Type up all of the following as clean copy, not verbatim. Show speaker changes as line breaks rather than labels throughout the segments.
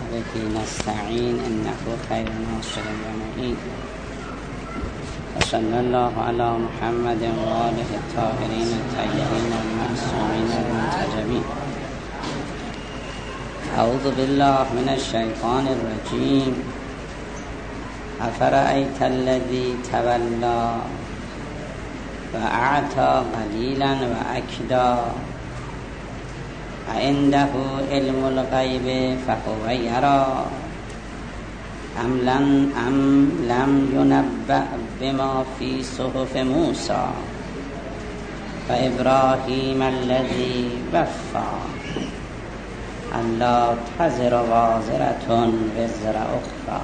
به نستعين إنه خير ناصر ومعين. وصلى الله على محمد وآله الطاهرين الطيبين المعصومين المنتجبين. أعوذ بالله من الشيطان الرجيم. أفرأيت الذي تولى وأعطى قليلا وأكدى عنده علم الغيب فهو يرى أم لم ينبأ بما في صحف موسى وإبراهيم الذي وفى ألا تزر وازرة وزر أخرى.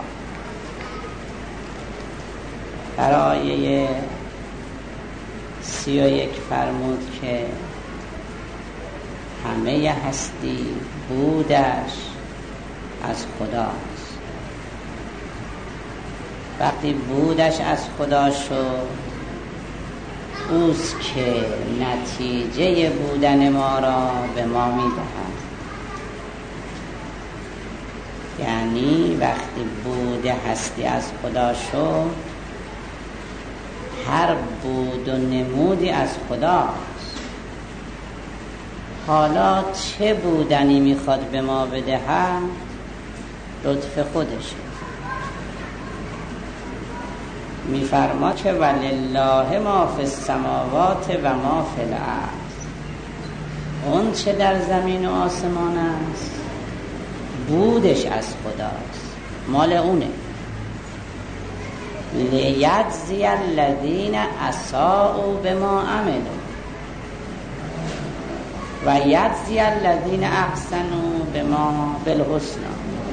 در آیه 31 فرمود که همه هستی بودش از خداست. وقتی بودش از خدا شد، اوست که نتیجه بودن ما را به ما میدهد. یعنی وقتی بود هستی از خدا شد، هر بود و نمودی از خداست. حالا چه بودنی میخواد به ما بدهد؟ لطف خودشه. میفرما که ولله ما فی السماوات و ما فی الارض. اون چه در زمین و آسمان است بودش از خداست، مال اونه. لیجزی الذین اساءوا بما عملوا و یجزی الذین احسنوا بما بالحسنی.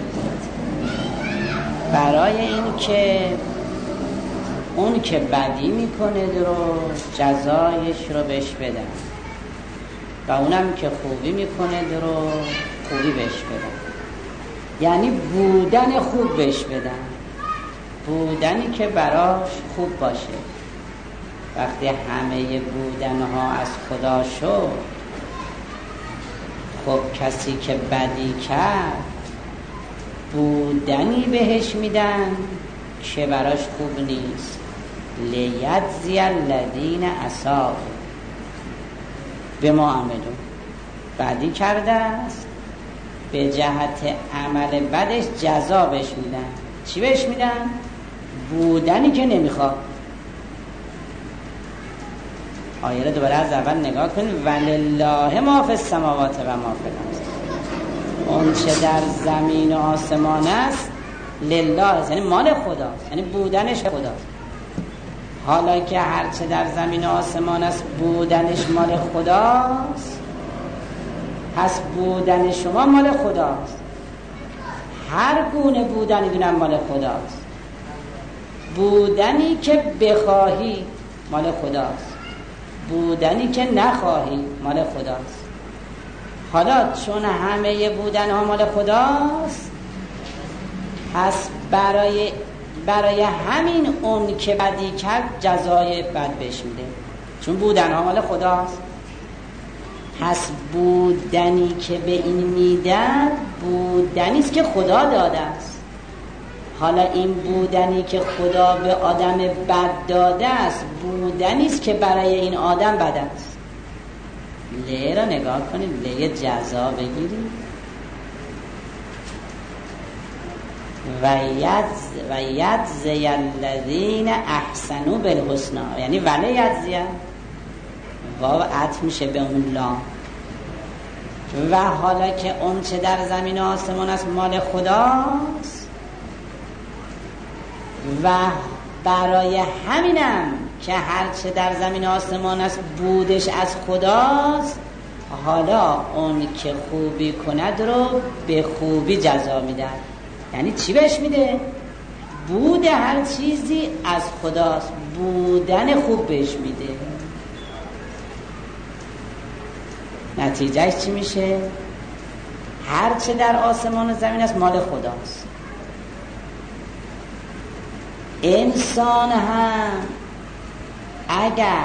برای این که اون که بدی میکنه درست جزایش رو بهش بدن و اونم که خوبی میکنه درست خوبی بهش بدن. یعنی بودن خوب بهش بدن، بودنی که براش خوب باشه. وقتی همه بودنها از خدا شد، خب کسی که بدی کرد بودنی بهش میدن که براش خوب نیست. لیجزی الذین اساءوا بما عملوا. بدی کرده است، به جهت عمل بدش جزا بهش میدن. چی بهش میدن؟ بودنی که نمیخواد. آیه رو دوباره از اول نگاه کنید. ولله ما فی السماوات و ما فی الارض. اون چه در زمین و آسمان است لله، یعنی مال خداست، یعنی بودنش خداست. حالا که هر چه در زمین و آسمان است بودنش مال خداست، پس بودن شما مال خداست. هر گونه بودنی دونم مال خداست. بودنی که بخواهی مال خداست، بودنی که نخواهی مال خداست. حالا چون همه بودن ها مال خداست، پس برای همین اون که بدی کرد جزای بد بهش میده، چون بودن ها مال خداست. پس بودنی که به این میدن بودنیست که خدا داده است. حالا این بودنی که خدا به آدم بد داده است بودنیست که برای این آدم بد است. لی را نگاه کنید، لی جزا بگیرید. و یجزی الذین احسنوا بالحسنی، یعنی ولی یجزی واو عطف میشه به اون لام. و حالا که اون چه در زمین و آسمان است مال خداست و برای همینم که هر چه در زمین و آسمان است بودش از خداست، حالا اون که خوبی کند رو به خوبی جزا میده. یعنی چی بهش میده؟ بود هر چیزی از خداست، بودن خوب بهش میده. نتیجهش چی میشه؟ هر چه در آسمان و زمین است مال خداست. انسان هم اگر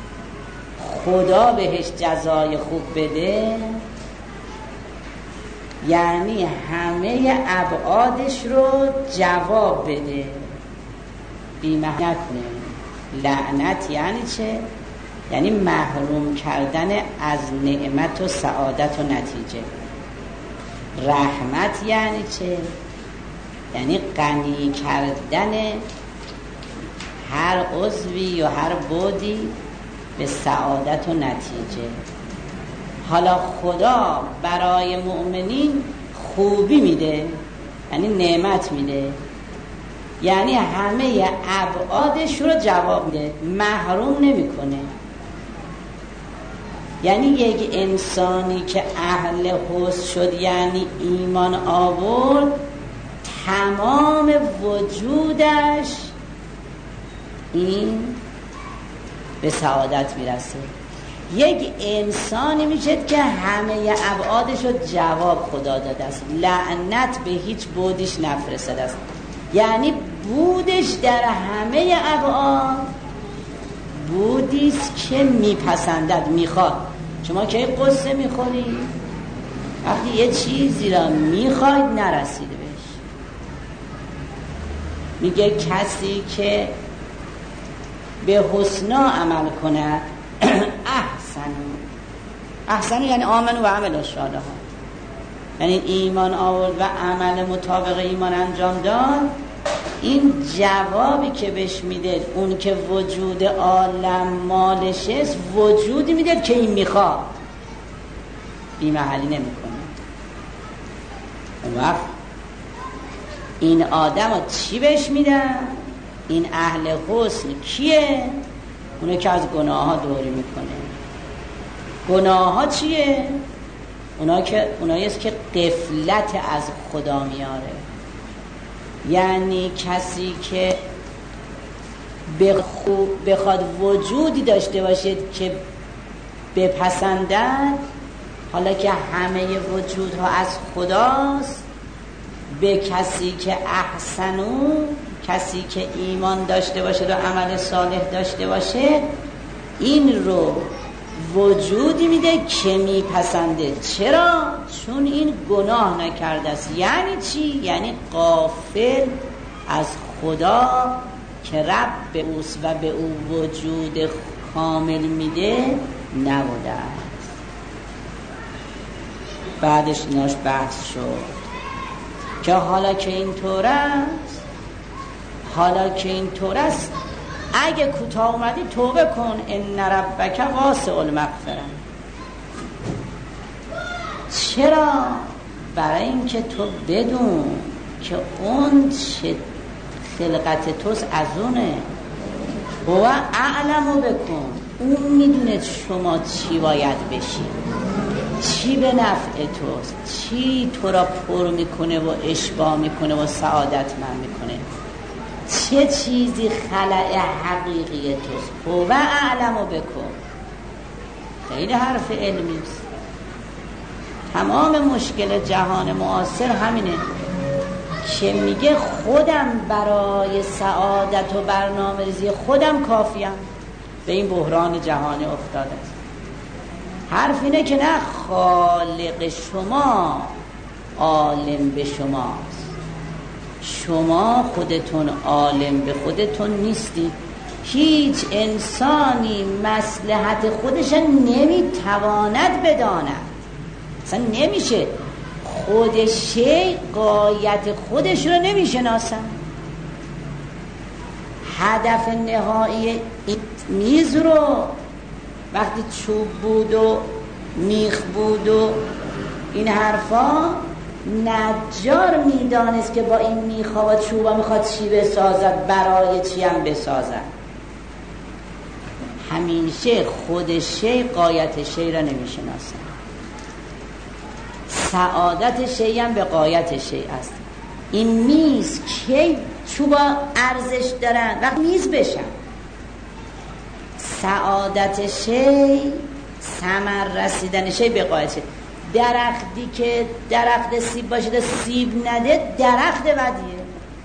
خدا بهش جزای خوب بده یعنی همه ابعادش رو جواب بده، بی‌محنت نکنه. لعنت یعنی چه؟ یعنی محروم کردن از نعمت و سعادت و نتیجه. رحمت یعنی چه؟ یعنی غنی کردن هر عضوی یا هر بعدی به سعادت و نتیجه. حالا خدا برای مؤمنین خوبی میده، یعنی نعمت میده، یعنی همه ابعادش رو جواب میده، محروم نمیکنه. یعنی یک انسانی که اهل حسن شد، یعنی ایمان آورد، تمام وجودش این به سعادت میرسه. یک انسانی میشه که همه ابعادش رو جواب خدا داده است، لعنت به هیچ بودش نفرستاده است، یعنی بودش در همه ابعاد بودیست که میپسندد، میخواد. شما که قصه میخورید وقتی یه چیزی را میخواید نرسیده بهش، میگه کسی که به حسنا عمل کنه احسن یعنی آمن و عمل صالحا، یعنی ایمان آورد و عمل مطابق ایمان انجام داد. این جوابی که بهش میده، اون که وجود عالم مالش است، وجودی میده که این میخواد، بی‌محلی نمیکنه. اون وقت این آدم ها چی بهش میدن؟ این اهل حسن کیه؟ اونه که از گناه ها دوری میکنه. گناه ها چیه؟ اوناییست که غفلت از خدا میاره. یعنی کسی که بخواد وجودی داشته باشد که بپسندد، حالا که همه وجودها از خداست، به کسی که احسنو، کسی که ایمان داشته باشه و عمل صالح داشته باشه، این رو وجودی میده که میپسنده. چرا؟ چون این گناه نکرده است. یعنی چی؟ یعنی غافل از خدا که رب اوست و به او وجود کامل میده نبوده است. بعدش ایناش بحث شد که حالا که این طور است اگه کوتاه اومدی توبه کن، ان ربک واسع المغفره. چرا؟ برای اینکه تو بدون که اون چه خلقت توست از اونه، هو اعلمو بکن، اون میدونه شما چی باید بشی، چی به نفع توست، چی تو را پر میکنه و اشباع میکنه و سعادتمند میکنه، چه چیزی خلأ حقیقی توست. هو اعلمو بکن. خیلی حرف علمی است. تمام مشکل جهان معاصر همینه که میگه خودم برای سعادت و برنامه‌ریزی خودم کافیم. به این بحران جهانی افتاده است. حرف اینه که نه، خالق شما عالم به شماست، شما خودتون عالم به خودتون نیستید. هیچ انسانی مصلحت خودش نمیتواند بداند، اصلا نمیشه. خود شیء غایت خودش رو نمیشناسن. هدف نهایی میز رو وقتی چوب بود و میخ بود و این حرفا، نجار میدانست که با این میخا و چوبا میخواد چی بسازد، برای چی هم بسازد. همیشه خود شیء غایت شیء را نمیشناسه. سعادت شیء هم به غایت شیء است. این میز که چوبا ارزش دارن وقتی میز بشن. سعادت شیء، ثمر رسیدن شیء به غایت شیء. درختی که درخت سیب باشه سیب نده، درخت بدیه.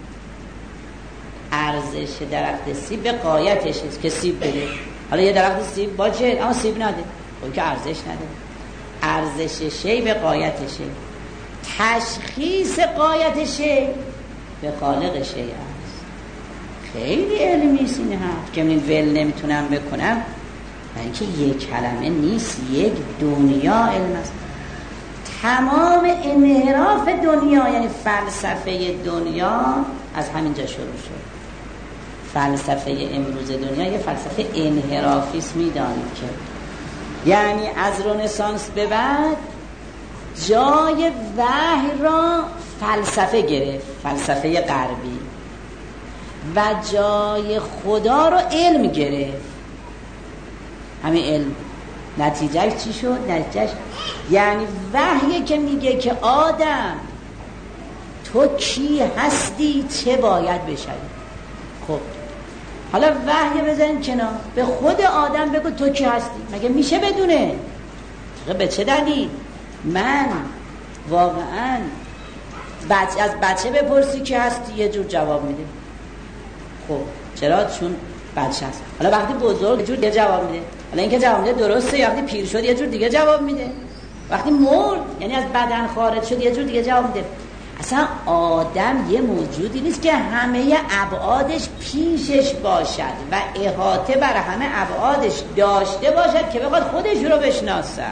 ارزش درخت سیب به غایتش است که سیب بده. حالا یه درخت سیب باشه اما سیب نده، اون که ارزش نده. ارزش شیء به غایتشه. تشخیص غایت شیء به خالق شیء است. خیلی علمی است این حرف که من ول نمیتونم بکنم، اینکه یک کلمه نیست، یک دنیا علم است. تمام انحراف دنیا یعنی فلسفه دنیا از همینجا شروع شد. فلسفه امروز دنیا یه فلسفه انحرافی است، میدانید که یعنی از رنسانس به بعد جای وحی را فلسفه گرفت، فلسفه غربی، و جای خدا رو علم گرفت. همین علم نتیجهش چی شد؟ نتیجهش یعنی وحی که میگه که آدم تو کی هستی، چه باید بشوی. خب حالا وحی بزن کنار، به خود آدم بگو تو کی هستی. مگه میشه بدونه؟ به چه دلیل؟ من واقعا از بچه بپرسی کی هستی یه جور جواب میده. خب چرا؟ چون بچه هست. حالا وقتی بزرگ یه جور دیگه جواب میده. حالا اینکه جواب میده درسته، یا وقتی پیر شد یه جور دیگه جواب میده. وقتی مرد یعنی از بدن خارج شد یه جور دیگه جواب میده. اصلا آدم یه موجودی نیست که همه ابعادش پیشش باشد و احاطه بر همه ابعادش داشته باشد که بخواد خودش رو بشناسه.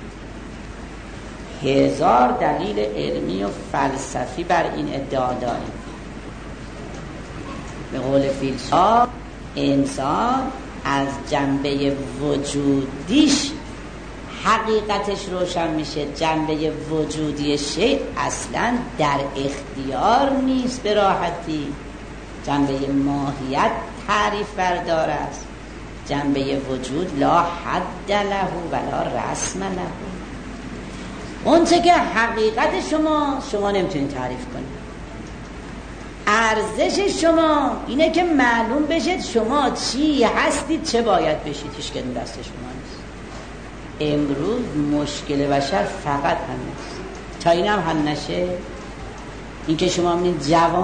هزار دلیل علمی و فلسفی بر این ادعا داریم. به قول فیلسوف انسان از جنبه وجودیش حقیقتش روشن میشه، جنبه وجودی شیء اصلا در اختیار نیست به راحتی. جنبه ماهیت تعریف بردار است. جنبه وجود لا حد له ولا رسم له. اون چه که حقیقت شما نمیتونید تعریف کنید. ارزش شما اینه که معلوم بشه شما چی هستید، چه باید بشید. هیچ کدوم دست شما نیست. امروز مشکل بشر فقط همین است. تا این هم حل نشه، این که شما میگید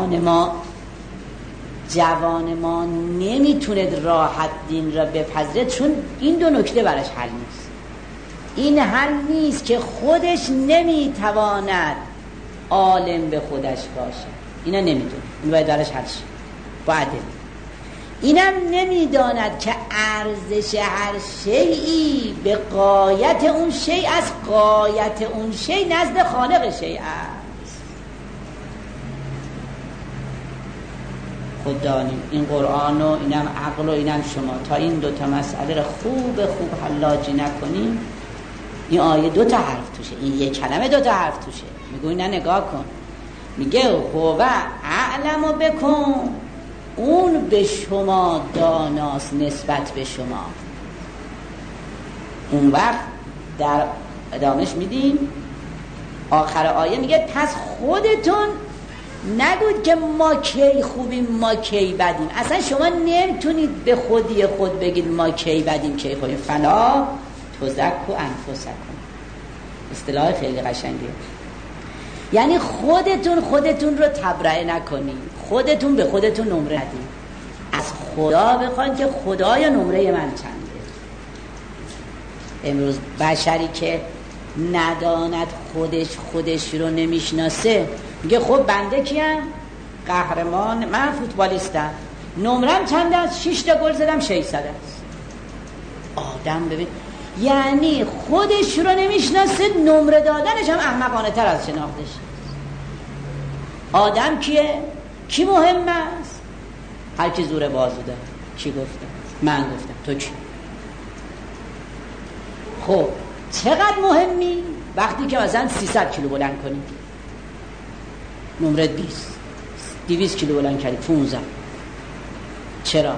جوان ما نمیتونه راحت دین را بپذیره، چون این دو نکته براش حل نیست. این حل نیست که خودش نمیتواند عالم به خودش باشه، اینا نمیدونه، این باید براش حل شه. باید اینم نمیداند که ارزش هر شیئی به غایت اون شیء از غایت اون شیء نزد خالق شیء است. خود دانیم این قرآن و اینم عقل و اینم شما تا این دوتا مسئله رو خوب حلاجی نکنیم، این آیه دوتا حرف توشه، این یک کلمه دوتا حرف توشه. میگوی نه نگاه کن، میگه هو اعلم بکن، اون به شما داناست نسبت به شما. اون وقت در ادامهش میدیم آخر آیه میگه پس خودتون نگوید که ما کی خوبیم ما کی بدیم. اصلا شما نمیتونید به خودی خود بگید ما کی بدیم کی خوبیم. فلا تزکوا انفسکم، اصطلاح خیلی قشنگیه. یعنی خودتون رو تبرئه نکنید، خودتون به خودتون نمره ندید. از خدا بخواید که خدایا نمره من چنده. امروز بشری که نداند خودش رو نمیشناسه میگه خب بنده کیم؟ قهرمان، من فوتبالیستم، نمرم چند است؟ 6 تا گل زدم 600 است. آدم ببین، یعنی خودش رو نمیشناسه، نمره دادنش هم احمقانه تر از شناختش. آدم کیه؟ کی مهم است؟ هر کی زور بازو داره. کی گفته؟ من گفتم. تو کی؟ خب چقدر مهمی؟ وقتی که مثلا 300 کیلو بلند کنی، نمره 20، 200 کیلو بلند کردی 15. چرا؟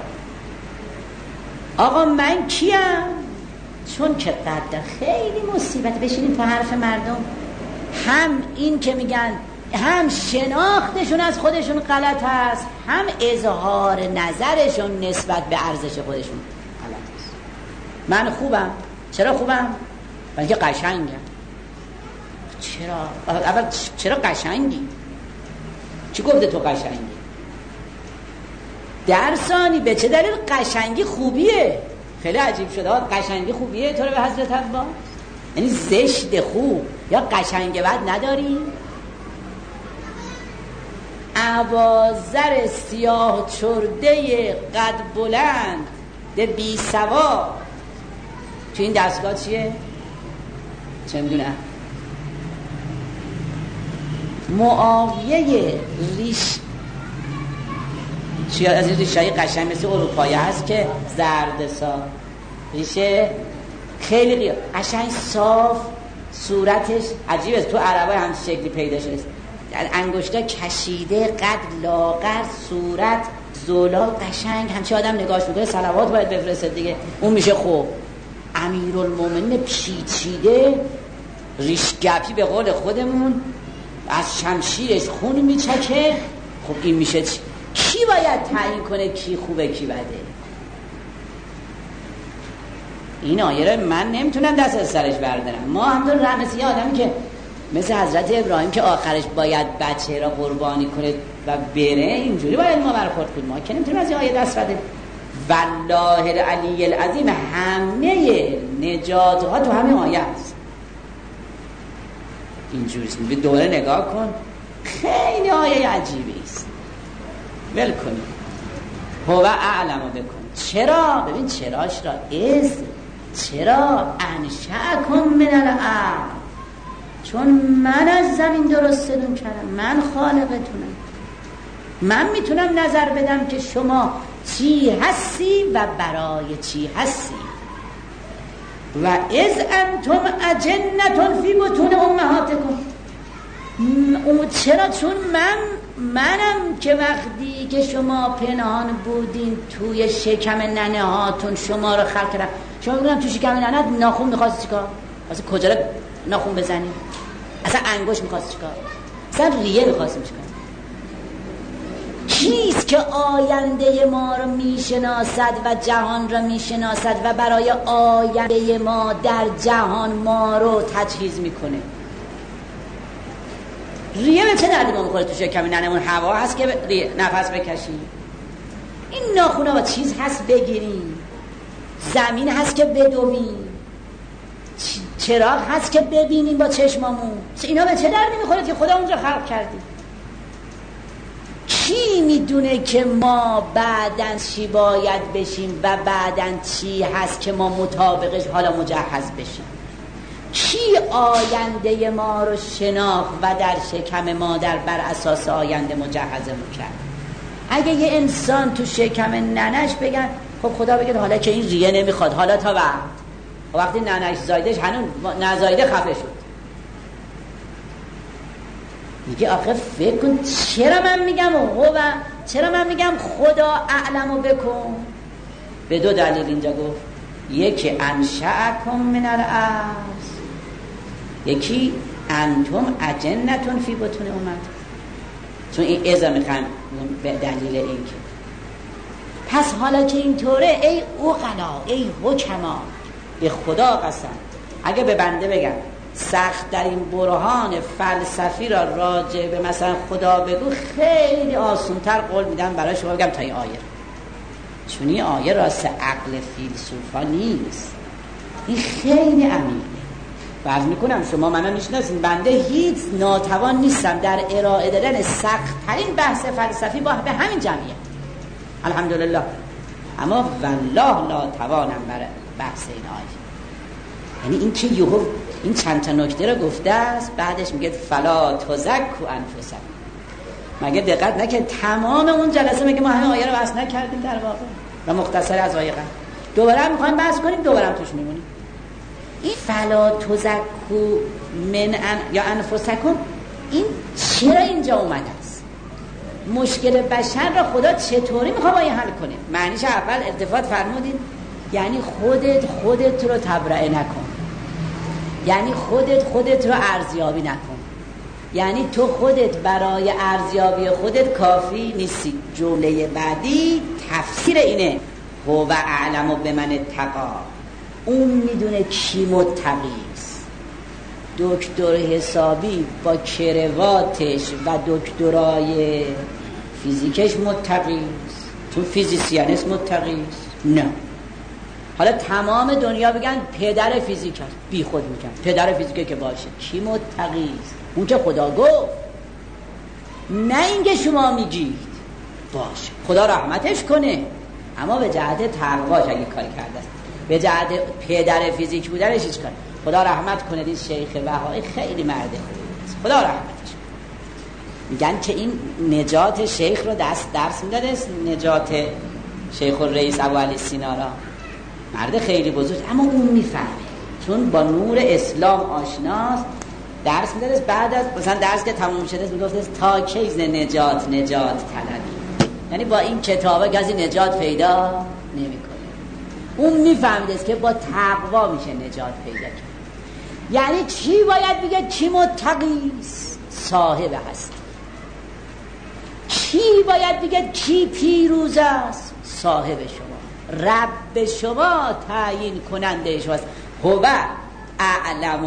آقا من کیم؟ چون که قدر خیلی مصیبت. بشینیم تا حرف مردم، هم این که میگن هم شناختشون از خودشون غلط هست، هم اظهار نظرشون نسبت به ارزش خودشون غلط هست. من خوبم. چرا خوبم؟ بلکه قشنگم. چرا؟ اول چرا قشنگی؟ چی گفته تو قشنگی؟ در ثانی به چه دلیل قشنگی خوبیه؟ خیلی عجیب شده. قشنگی خوبیه تو رو به حضرت حوا؟ یعنی زشت خوب یا قشنگ بد نداری؟ ابازر سیاه چرده قد بلند به بی سواد تو این دستگاه چیه؟ چه میدونم معاویه ریش چیه از این ریشه‌های قشنگ مثل اروپایی هست که زردسا ریشه خیلی قشنگ صاف صورتش عجیبه تو عربای هم شکلی پیدا شده انگشتا کشیده قد لاغر صورت زولا قشنگ همچه آدم نگاش میکنه صلوات باید بفرسته دیگه اون میشه خوب امیرالمومنین پیچیده ریشگپی به قول خودمون از شمشیرش خون میچکه خب این میشه چی؟ کی باید تعیین کنه کی خوبه کی بده؟ این آیه رو من نمیتونم دست از سرش بردارم. ما همطور رمسی آدمی که مثل حضرت ابراهیم که آخرش باید بچه را قربانی کنه و بره اینجوری باید ما برخورد کنیم. ما که نمیتونیم از این آیه دست بده. والله العلی العظیم همه نجات ها تو همه آیه است. اینجوری به دوره نگاه کن خیلی آیه عجیبی است. ول کنیم هو اعلمو بکن. چرا؟ ببین چراش را چرا انشأکم من الارض چون من از زمین درستتون کردم من خالقتونم من میتونم نظر بدم که شما چی هستی و برای چی هستی و از انتم اجنة فی بطون امهاتکم چرا چون منم که وقتی که شما پنهان بودین توی شکم ننه هاتون شما رو خلق کردم شما بگم توی شکم ننه ناخون میخواستی چیکار؟ اصلا کجا رو ناخون بزنی؟ اصلا انگشت میخواستی چیکار؟ اصلا ریه میخواستی چیکار؟ کیست که آینده ما رو میشناسد و جهان رو میشناسد و برای آینده ما در جهان ما رو تجهیز میکنه؟ ریه به چه دردی ما میخوره تو شکم ننمون؟ هوا هست که نفس بکشیم. این ناخونا با چیز هست بگیریم، زمین هست که بدویم، چراغ هست که ببینیم با چشمامون. اینا به چه دردی میخوره که خدا اونجا خلق کردیم؟ کی میدونه که ما بعدن چی باید بشیم و بعدن چی هست که ما مطابقش حالا مجهز بشیم؟ کی آینده ما رو شناخت و در شکم مادر بر اساس آینده مجهزمون کرد؟ اگه یه انسان تو شکم ننش بگن خب خدا بگه حالا که این ریه نمیخواد حالا تا وقتی ننش زایدش هنوز نزایده خفه شد میگه آخه فکر کن چرا من میگم خدا اعلمو بکن؟ به دو دلیل اینجا گفت. یکی انشأکم من الارض، یکی انتم اجنة فی بطون امهاتکم. چون این ازا میخوام به دلیل این که پس حالا که اینطوره ای عقلا ای حکما به خدا قسم اگه به بنده بگم سخت در این برهان فلسفی را راجع به مثلا خدا بگو خیلی آسان‌تر قول میدم برای شما بگم تا این آیه، چون این آیه راست عقل فیلسوفا نیست، این خیلی عمیقه. فرض میکنم شما منو میشناسین، بنده هیچ ناتوان نیستم در ارائه دادن سخت‌ترین بحث فلسفی با به همین جمعیت الحمدلله، اما والله ناتوانم برای بحث این آیه. یعنی این که یهو این چند تا نکته رو گفته است بعدش میگه فلا تزکوا انفسکم. مگه دقت نکرد تمام اون جلسه میگه ما همه آیه رو بحث نکردیم در واقع و مختصر از آیه قبل دوباره هم میخوایم بحث کنیم، دوباره هم توش میمونیم. این فلا تزکوا من یا انفسکم این چرا اینجا اومده است؟ مشکل بشر را خدا چطوری میخواد با این حل کنه؟ معنیش اول التفات فرمودید یعنی خودت رو تبرئه نکن، یعنی خودت رو ارزیابی نکن، یعنی تو خودت برای ارزیابی خودت کافی نیستی. جمله بعدی تفسیر اینه هو اعلم بمن اتقی، اون میدونه کی متقیست. دکتر حسابی با کرواتش و دکترای فیزیکش متقیست، تو فیزیسیانست متقیست؟ نه. حالا تمام دنیا بگن پدر فیزیک هست، بی خود میگن پدر فیزیکه که باشه، کی متقیست؟ اون که خدا گفت نه اینکه شما میگید باشه خدا رحمتش کنه، اما به جهت تقواش اگه کاری کرده است، به جهت پدر فیزیک بودنش هیچ کاری. خدا رحمت کنه این شیخ بهایی خیلی مرد خوبی است، خدا رحمتش کنه. میگن که این نجات شیخ رو درس میداده، نجات شیخ الرئیس ابو علی سینا را. مرد خیلی بزرگ، اما اون میفهمه چون با نور اسلام آشناست. درس میداده، بعد از مثلا درس که تموم شده میگفت تا کی نجات طلبی، یعنی با این کتابه کسی نجات پیدا نمیکنه. اون میفهمید که با تقوا میشه نجات پیدا کرد. یعنی چی باید بگه؟ کی متقی است؟ صاحب هست. کی باید بگه کی پیروز است؟ صاحب شما، رب شما تعیین کننده شماست. هو اعلم.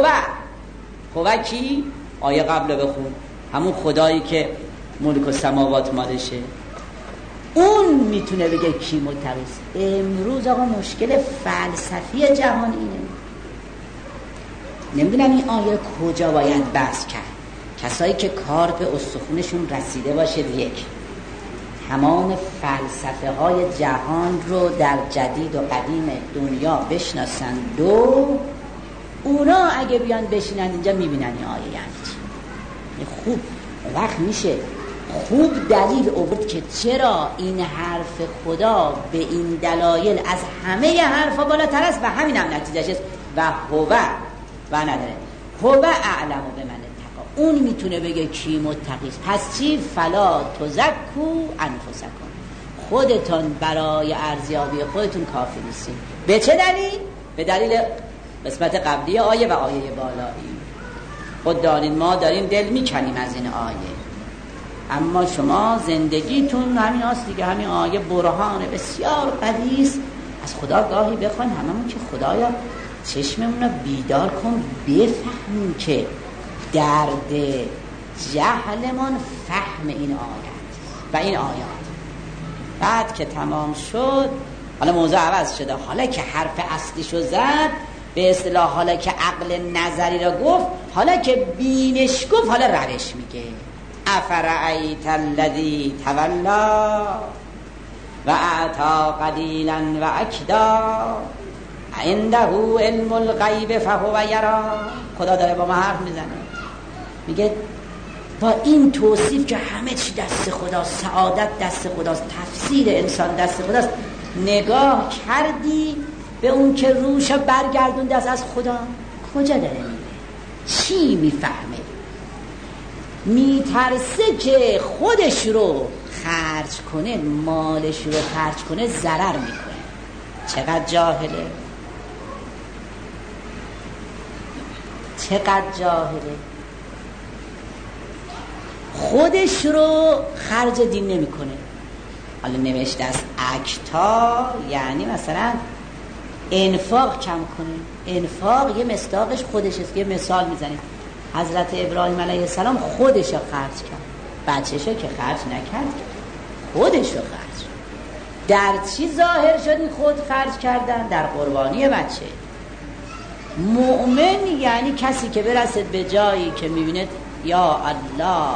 هو کی؟ آیه قبل بخون، همون خدایی که ملک السماوات مالشه، اون میتونه بگه کی متقی است. امروز آقا مشکل فلسفی جهان اینه. نمیدونم این آیه کجا باید بحث کرد. کسایی که کار به استخونشون رسیده باشه، یک، تمام فلسفه های جهان رو در جدید و قدیم دنیا بشناسن. دو، اونا اگه بیان بشینن اینجا میبینن این آیه یعنی چی. خوب وقت میشه خوب دلیل آورد که چرا این حرف خدا به این دلایل از همه حرفا بالاتر است و همین هم نتیجهش است. و هو و نداره، هو اعلم بمن اتقی، اون میتونه بگه کی متقی است. پس چی؟ فلا تزکوا انفسکم، خودتون برای ارزیابی خودتون کافی نیستین. به چه دلیل؟ به دلیل قسمت قبلی آیه و آیه بالایی. خود دارین ما داریم دل میکنیم از این آیه، اما شما زندگیتون همین هست دیگه. همین آیه برهان بسیار قوی است. از خدا گاهی بخواین هممون که خدایا چشممون رو بیدار کن، بفهمیم که درد جهلمون فهم این آیات و این آیات. بعد که تمام شد، حالا موضوع عوض شده، حالا که حرف اصلیشو زد، به اصطلاح حالا که عقل نظری رو گفت، حالا که بینش گفت، حالا روش میگه. افرأیت الذی تولا و اعطی قلیلا و اکدا عنده علم الغیب فهو یرا. خدا داره با ما حرف میزنه، میگه با این توصیف که همه چی دست خداست، سعادت دست خداست، تفسیر انسان دست خداست، نگاه کردی به اون که روش برگردون دست از خدا؟ کجا داره میره؟ چی میفهمه؟ میترسه که خودش رو خرج کنه، مالش رو خرج کنه، ضرر میکنه. چقدر جاهله، چقدر جاهله. خودش رو خرج دین نمیکنه. حالا نوشته است اکتا، یعنی مثلا انفاق کم کنه. انفاق یه مصداقش خودش است. یه مثال میزنیم، حضرت ابراهیم علیه السلام خودش رو خرج کرد، بچه‌شو که خرج نکرد، خودش رو خرج. در چی ظاهر شد این خود خرج کردن؟ در قربانی بچه. مؤمن یعنی کسی که برسد به جایی که میبینه یا الله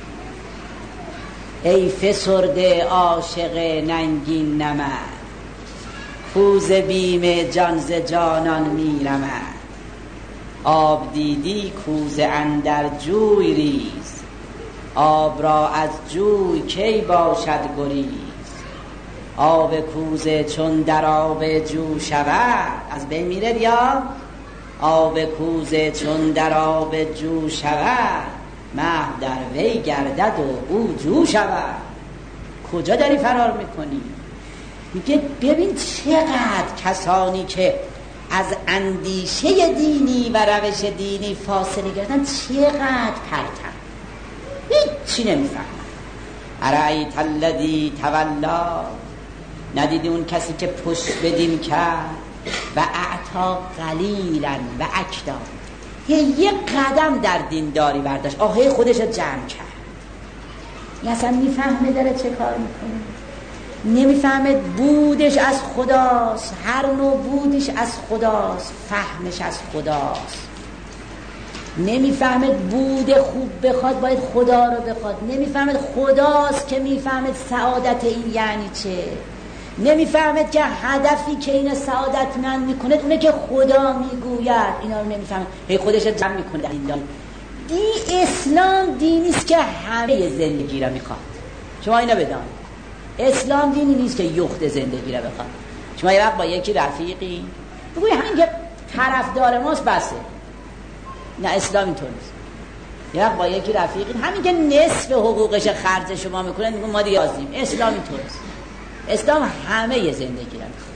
ای فسرده عاشق ننگین نمد، کوز بیم جان ز جانان میرمد، آب دیدی کوزه اندر جوی ریز، آب را از جوی کی باشد گریز، آب کوزه چون در آب جو شود از بین میره، یا آب کوزه چون در آب جو شود مه در وی گردد و او جو شود. کجا داری فرار میکنی؟ میگه ببین چقدر کسانی که از اندیشه دینی و روش دینی فاصله گرفتن، چقدر پرتن، هیچی نمیفهمن. ارایت الذی تولا، ندیدی اون کسی که پشت به دین کرد، و اعطا قلیلا و اکدا، یه قدم در دینداری برداشت، آهه خودش رو جمع کرد. یه اصلا میفهمه داره چه کار میکنه؟ نمیفهمه بودش از خداست، هر نوع بودش از خداست، فهمش از خداست. نمیفهمد بود خوب بخواد باید خدا رو بخواد، نمیفهمد خداست که میفهمد سعادت این یعنی چه، نمیفهمد که هدفی که این سعادتمند میکنه اونه که خدا میگوید، اینا رو نمیفهمد، هی خودش رو جمع میکنه. این اسلام دینیست که همه زندگی رو میخواد. شما اینا بدانید اسلام دینی نیست که یخت زندگی رو بخواد. شما یه وقت با یکی رفیقی بگوی همین که طرفدار ماست بسه، نه اسلام اینطور نیست. یه وقت با یکی رفیقی همین که نصف حقوقش خرج شما میکنه میگه ما دیگه راضییم. اسلام اینطور نیست. اسلام همه زندگی رو میخواد.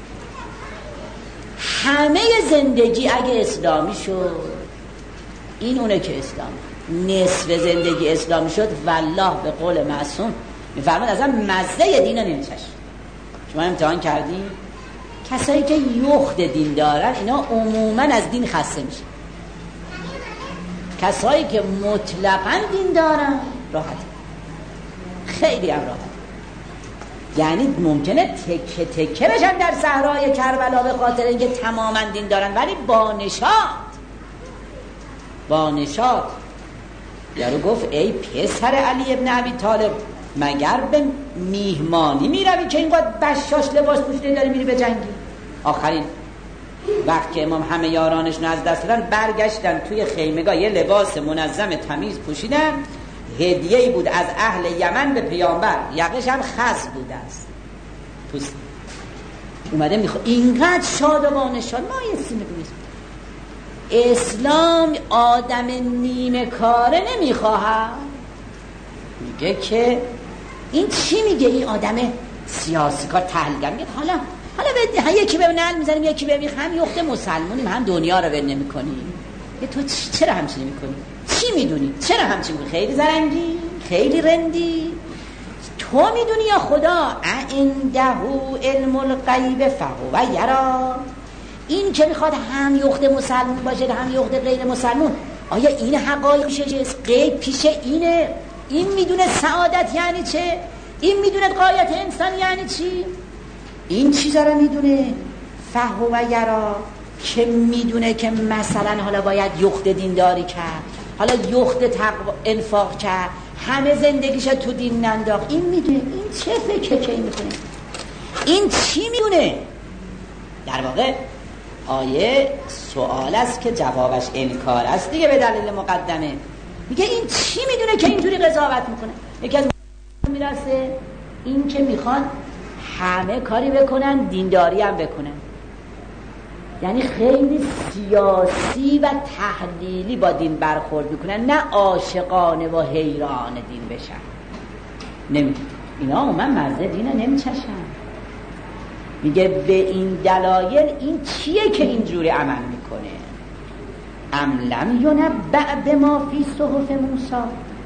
همه زندگی اگه اسلامی شد این اونه که اسلام. نصف زندگی اسلامی شد والله به قول معصوم میفرماد اصلا مزه دین رو نمیچشید. شما امتحان کردین؟ کسایی که یخت دین دارن اینا عموما از دین خسته میشن. کسایی که مطلقاً دین دارن راحت، خیلی هم راحت. یعنی ممکنه تکه تکه بشن در صحرای کربلا به خاطر اینکه تماما دین دارن، ولی با نشاط. یارو گفت ای پسر علی ابن ابی طالب مگر به میهمانی میروی که اینقدر بشاش لباس پوشیده داری میری به جنگی؟ آخرین وقت که امام همه یارانش رو از دست دادن برگشتن توی خیمگاه یه لباس منظم تمیز پوشیدن، هدیه‌ای بود از اهل یمن به پیامبر، یقش هم خس بوده است پوست اومده میخواد. اینقدر شادمانه شد. ما یه سی میگوییم اسلام آدم نیمه کاره نمیخواهد. میگه که این چی میگه؟ این آدم سیاسی کار تحلیلگر میگه حالا یکی به نل میزنیم یکی به میخ، هم یخت مسلمونیم هم دنیا رو ول نمیکنیم. تو چرا همچین میکنی؟ چی میدونی؟ چرا همچین میکنی؟ خیلی زرنگی؟ خیلی رندی؟ تو میدونی یا خدا؟ عنده علم الغیب فهو یرا. این که میخواد هم یخت مسلمون باشه هم یخت غیر مسلمون، آیا این حقایقشه؟ غیب پیش اینه؟ این میدونه سعادت یعنی چه؟ این میدونه غایت انسان یعنی چی؟ این چیزا رو میدونه. فهو یرا که میدونه که مثلا حالا باید یخت دینداری کرد، حالا یخت تقوا انفاق کرد، همه زندگیش تو دین ننداخت. این میدونه. این چه فکر که میکنه؟ این چی میدونه؟ در واقع آیه سوال است که جوابش انکار است دیگه به دلیل مقدمه. میگه این چی میدونه که اینجوری قضاوت میکنه؟ یکی از میرسه این که میخوان همه کاری بکنن دینداری هم بکنن، یعنی خیلی سیاسی و تحلیلی با دین برخورد میکنن، نه عاشقانه و حیران دین بشن. اینا من مزه دین رو نمیچشن. میگه به این دلایل این چیه که اینجوری عمل میکنه؟ ام لم ینبأ بما فی صحف موسی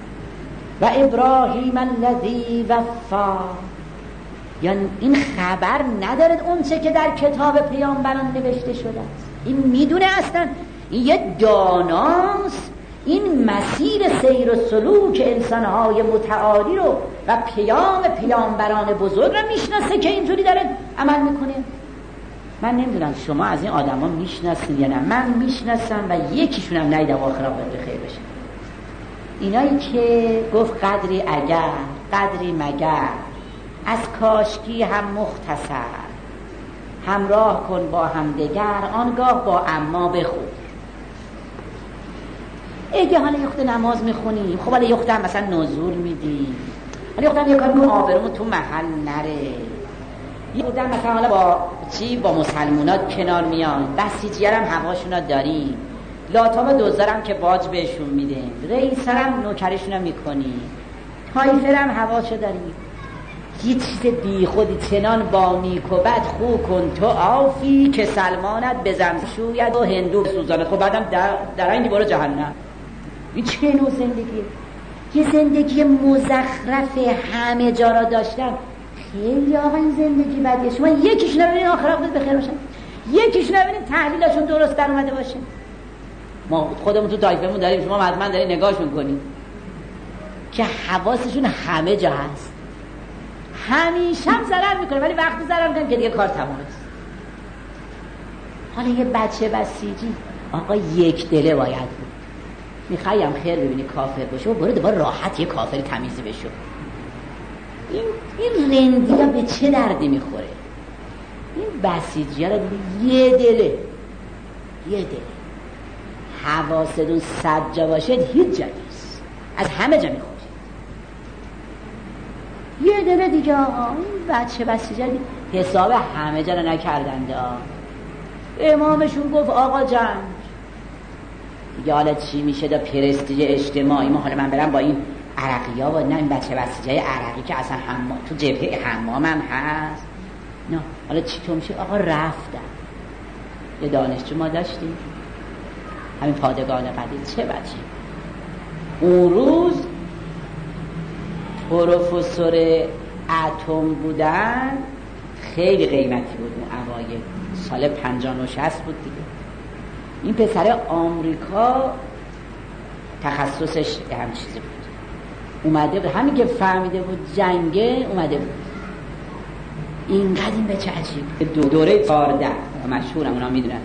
و ابراهیم الذی وفا. یعنی این خبر ندارد اون چه که در کتاب پیامبران نوشته شده است. این میدونه اصلا، این یه داناست. این مسیر سیر و سلوک انسانهای متعالی رو و پیام پیامبران بزرگ رو میشناسه که اینجوری داره عمل میکنه. من نمیدونم شما از این آدم ها میشناسین یا نه. من میشناسم و یکیشون هم ندیدم آخرا باید خیر بشه. اینایی که گفت قدری اگر قدری مگر از کاشکی هم مختصر، همراه کن با همدیگر آنگاه با اما بخور. اگه حالا یخت نماز میخونی، خب حالا یخت هم مثلا نزول میدی، حالا یخت هم یه کار که آبرومون تو محل نره، یخت هم مثلا حالا با مسلمونات کنار میان، بسیجیه هم هواشونا داریم، لاتا و دوزارم که باج بهشون میده، رئیسرم نوکرشون میکنی، تایفرم هواشو داریم. یه چیز بی خودی چنان با نیک و بد خو کن تو آفی که سلمانت بزم شوید و هندو سوزانت. خب بعدم در این برو جهنم. این چه نوع زندگیه؟ یه زندگی مزخرف همه جا را داشتن. خیلی آقا این زندگی بدیه. شما یکیش نبینید آخرا بود بخیر باشن، یکیش نبینید تحلیلشون درست در اومده باشه. ما خودمون تو دایفمون داریم، شما حتما دارید نگاهش میکنید که حواسشون همه جا هست، همیشه هم ضرر میکنه، ولی وقتی ضرر میکنه که دیگه کار تموم است. حالا یه بچه بسیجی آقا یک دله باید بود، میخوایم خیر ببینی کافر باشه و برو دوباره راحت یه کافر تمیزی بشو. این رندی ها به چه دردی میخوره؟ این بسیجی ها رو یه دله حواستون 100 جا باشه هیچ جا نیست، از همه جا میخوره. یه دله دیگه آقا این بچه بسیجی ها حساب همه جا رو نکردند. امامشون گفت آقا جان دیگه حالا چی میشه دا پرستیژ اجتماعی ما، حالا من برم با این عرقی ها و نه این بچه بسیجای عرقی که اصلا تو جبهه حمام هم هست، نه حالا چی تو میشه؟ آقا رفتن. یه دانشجو ما داشتیم همین پادگان قدیم، چه بچه اون روز پروفسور اتم بودن، خیلی قیمتی بود اون اوایل سال 50 و 60 بود دیگه. این پسر آمریکا تخصصش هم چیزی بود، اومده بود همین که فهمیده بود جنگه اومده بود. اینقدر این بچه عجیب دوره 14 مشهورم اونا میدونن،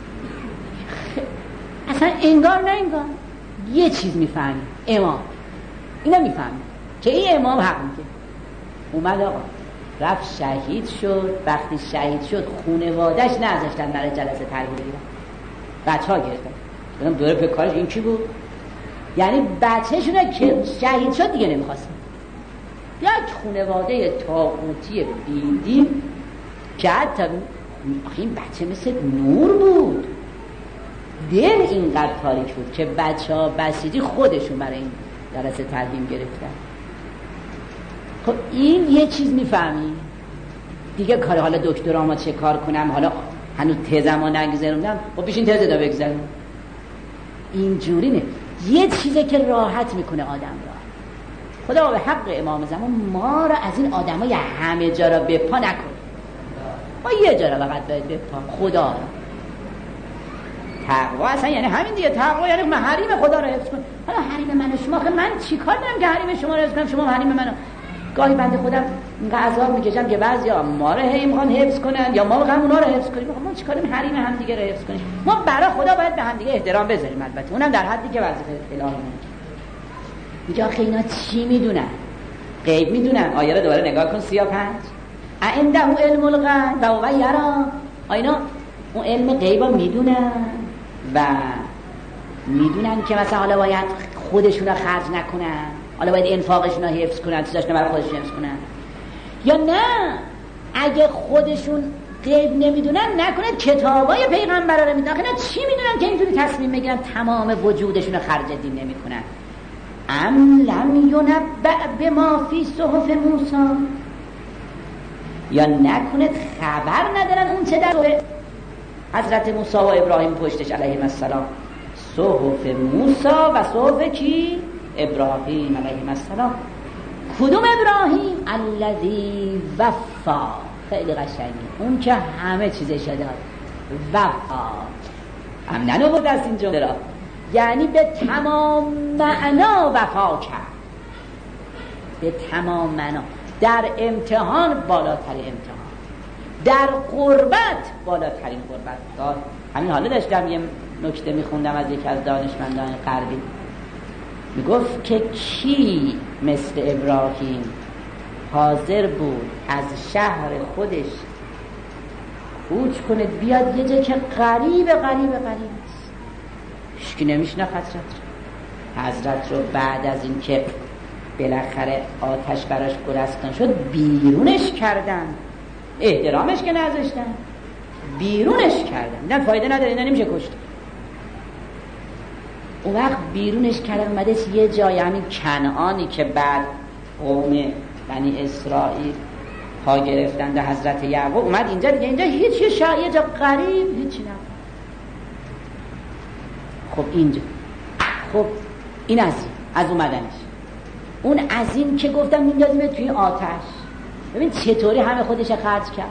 اصلا انگار نه انگار یه چیز میفهمی امام اینا میفهمی که این امام حق میگه. اومد آقا رفت شهید شد. وقتی شهید شد خونوادش نذاشتن برای جلسه تربیت بگیرن، بچه ها گرفتن بودم دوره پکارش. این کی بود؟ یعنی بچه‌شونه که شهید شد دیگه نمیخواستن. یک خونواده طاغوتی بیدین که حتی این بچه مثل نور بود، دل اینقدر تاریک بود که بچه ها بسیجی خودشون برای این جلسه تربیم گرفتن. خب این یه چیز میفهمی دیگه. کار حالا دکترا ما چه کار کنم، حالا هنوز تزمو نگذروندم، خب بیشین تز دا بگذارم. اینجوری نه، یه چیزی که راحت میکنه آدم را. خدا به حق امام زمان ما را از این آدم های همه جا را به پا نکن، ما یه جا را فقط باید به پا خدا را. تقوا اصلا یعنی همین دیگه، تقوا یعنی من حریم خدا را حفظ کنم. حالا حریم من و شما، من چی کار دارم که حریم شما را حفظ کنم؟ شما حریم منو. گاهی بنده خودم اینقدر عذاب میکشم که بعضیا ما رو هی میخوان حفظ کنن یا ما میخوام اونا رو حفظ کنیم. ما چیکار داریم حریم هم دیگه رو حفظ کنیم؟ ما برای خدا باید به هم دیگه احترام بذاریم، البته اونم در حدی که وظیفه الهی میگه. آخه اینا چی میدونن؟ غیب میدونن. آیه رو دوباره نگاه کن 35 عنده علم الغیب و یرا. اینا اون علم غیبا میدونن و میدونن که مثلا حالا باید خودشون رو خرج نکنن، حالا باید انفاقشون رو حفظ کنن، چیزاشون رو برای خودشون حفظ کنن. یا نه اگه خودشون غیب نمیدونن نکنه کتابای پیغمبرا رو میدونن. اینا چی میدونن که اینجوری تصمیم میگیرن تمام وجودشون رو خرج دین نمیکنن؟ ام لم ینبأ بما فی صحف موسی. یا نکنه خبر ندارن اون چه در حضرت موسی و ابراهیم پشتش علیهم السلام. صحف موسی و صحف کی؟ ابراهیم علیه السلام. کدوم ابراهیم؟ الذی وفا. خیلی قشنگه، اون که همه چیزش داد. وفا هم ننو از این جمله را، یعنی به تمام معنا وفا کرد، به تمام معنا. در امتحان بالاترین امتحان، در قربت بالاترین قربت. همین حالا داشتم یه نکته میخوندم از یکی از دانشمندان غربی، میگفت که کی مثل ابراهیم حاضر بود از شهر خودش کوچ کنه بیاد یه جا که قریب است، هیچکی نمیشناخت حضرت رو. بعد از این که بالاخره آتش براش گرستان شد بیرونش کردن، احترامش که نذاشتن، بیرونش کردن. نه فایده نداره، نه نمیشه کشت. اون وقت بیرونش کردن، اومده یه جای همین کنعانی که بعد قوم بنی اسرائیل پا گرفتند حضرت یعقوب، اومد اینجا دیگه. اینجا هیچ یه جا قریب هیچی نبود. خب اینجا، خب این از اومدنش. اون از این که گفتم میندازیم توی آتش. ببین چطوری همه خودش خرج کرد.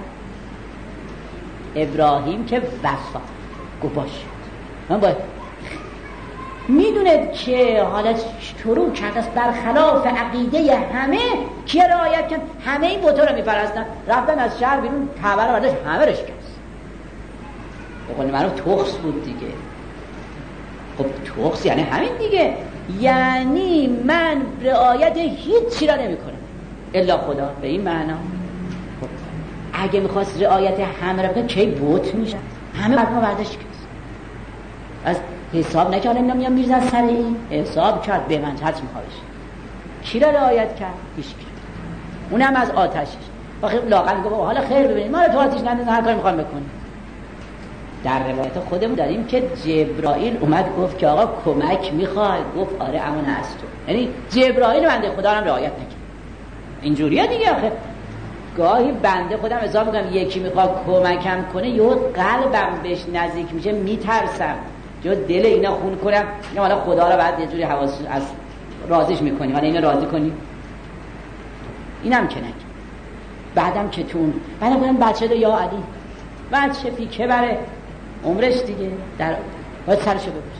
ابراهیم که وفا گفت باشه من باید میدونه که حالا شروع کرد است برخلاف عقیده همه که رعایت کن. همه این بوتا رو میپرستن، رفتن از شهر بیرون، کعبه رو برداشت همه رو شکست. بقول معروف تخس بود دیگه. خب توخس یعنی همین دیگه، یعنی من رعایت هیچ چی را نمی کنم الا خدا، به این معنا. خب اگه میخواست رعایت همه را بکنه کی بوت میشه؟ همه مردم برداشت کرد، از حساب نکرد میام میرزن سر این، حساب کرد به من هرچی میخواهش. کی را رعایت کرد؟ هیچ کی. اونم از آتشش. آخه لاغر میگه حالا خیر ببینید ما رو تو آتش نندازن، هر کاری میخوام بکنیم. در روایت خودمون داریم که جبرائیل اومد گفت که آقا کمک میخوای؟ گفت آره اما نه از تو. یعنی جبرائیل بنده خدا رو رعایت نکرد. اینجوریه دیگه. آخه گاهی بنده خودم حساب میکنم یکی میخواد کمکم کنه، یهو قلبم بهش نزدیک میشه، میترسم جو دل اینا خون کنم، یا حالا خدا رو بعد یه جوری حواس از راضیش میکنی، حالا اینو راضی کنی، اینم که نگی. بعدم که تون بعدم کنم بچه دو یا علی بچه پیکه بره عمرش دیگه در باید سرشو ببرش.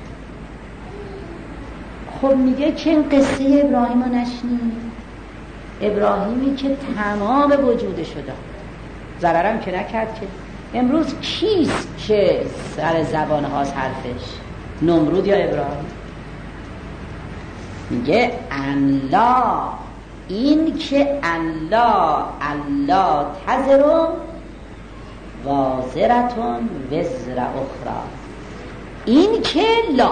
خب میگه که این قصه ابراهیم رو نشنید، ابراهیمی که تمام وجوده شده، ضررم که نکرد. که امروز کیست که سر زبان هاست حرفش؟ نمرود یا ابراهیم؟ میگه الله، این که الله تزرو وازرتون وزر اخرى، این که لا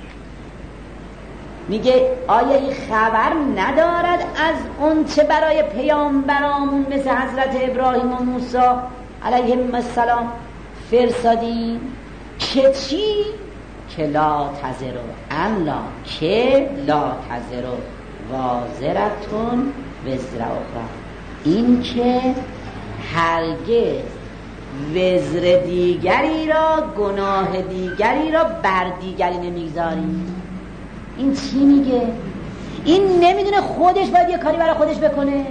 میگه آیا این خبر ندارد از اون چه برای پیامبرامون مثل حضرت ابراهیم و موسی علیهم السلام فرستادیم؟ که چی؟ که لا تزرو، الله که لا تزرو وازرتون وزر اخرى، این که هرگز وزر دیگری را، گناه دیگری را بر دیگری نمیگذاریم. این چی میگه؟ این نمیدونه خودش باید یه کاری برای خودش بکنه،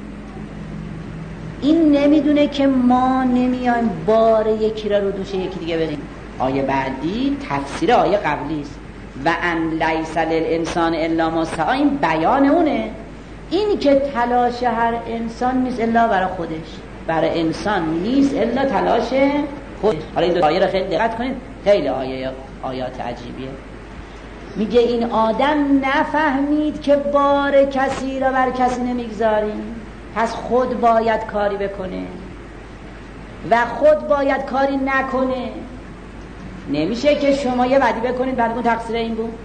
این نمیدونه که ما نمیایم بار یکی را رو دوش یکی دیگه بریم. آیه بعدی تفسیر آیه قبلی است، و ان لیس للانسان الا ما سعی، این بیان اونه، این که تلاش هر انسان نیست الا برای خودش، برای انسان نیست الا تلاش خودش. حالا این دو آیه را خیلی دقت کنید، خیلی آیات عجیبیه. میگه این آدم نفهمید که بار کسی را بر کسی نمیگذاریم، پس خود باید کاری بکنه و خود باید کاری نکنه. نمیشه که شما یه بدی بکنید بعد اون تقصیر این بود.